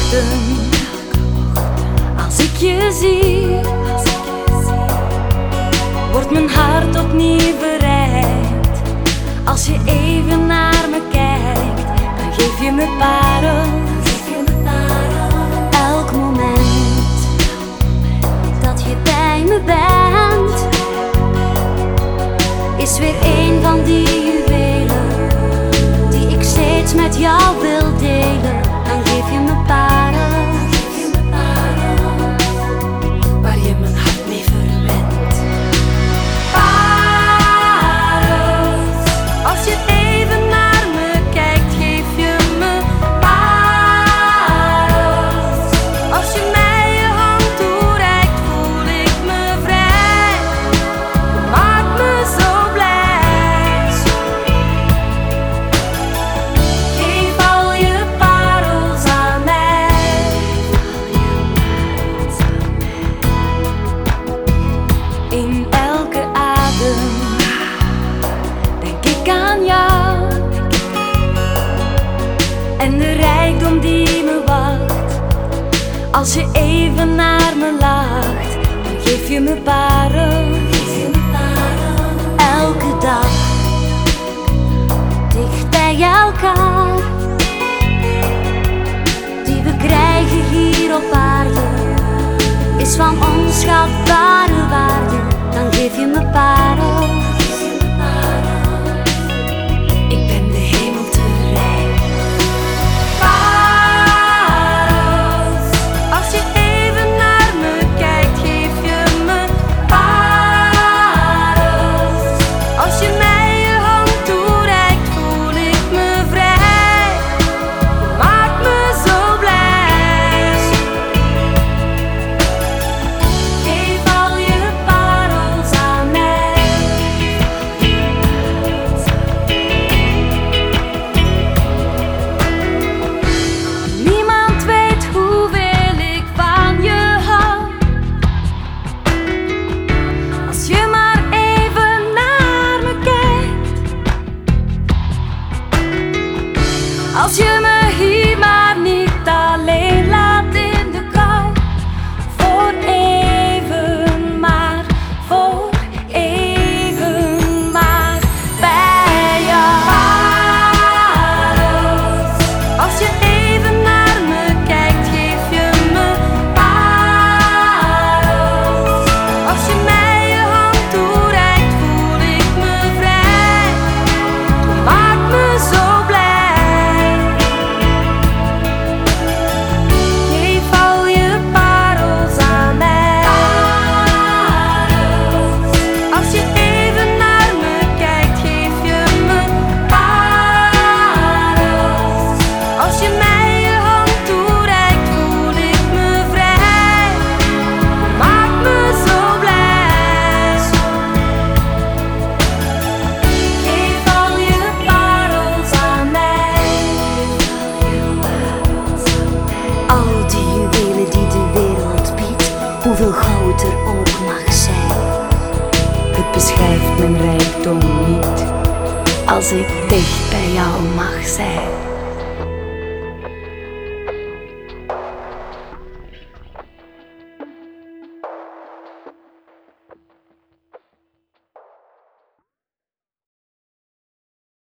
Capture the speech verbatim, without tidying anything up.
ochtend, als ik je zie, wordt mijn hart opnieuw bereikt. Als je even naar me kijkt, dan geef je me parels. Elk moment dat je bij me bent, is weer een van die juwelen die ik steeds met jou wil delen. Dan geef je me parels, waar je mijn hart mee verwint. Parels, als je even naar me kijkt, geef je me parels. Als je mij je hand toereikt, voel ik me vrij. Je maakt me zo blij. Geef al je parels aan mij. In elke adem denk ik aan jou en de rijkdom die me wacht. Als je even naar me lacht, dan geef je me parels. Elke dag dicht bij elkaar, die we krijgen hier op aarde, is van onschatbare waarde. Dan geef je me parels. Ik ben de hemel te rijk. Parels, als je even naar me kijkt, geef je me parels. Als je mij je hand toereikt, voel ik me vrij. Je maakt me zo blij. Geef al je parels aan mij. Niemand weet hoeveel ik van je hou. Als je maar even naar me kijkt, als je me hier maar niet alleen laat in de kou. Voor even maar, voor even maar bij jou. Parels, als je even naar me kijkt, geef je me parels. Als je mij je hand toereikt, voel ik me vrij. Je maakt me zo blij. Geef al je parels aan mij. Als je even naar me kijkt, geef je me parels. Als je mij je hand toereikt, voel ik me vrij. Je maakt me zo blij. Geef al je parels aan mij. Al die juwelen die de wereld biedt, hoeveel goud er ook mag zijn, het beschrijft mijn rijkdom niet als ik dicht bij jou mag zijn.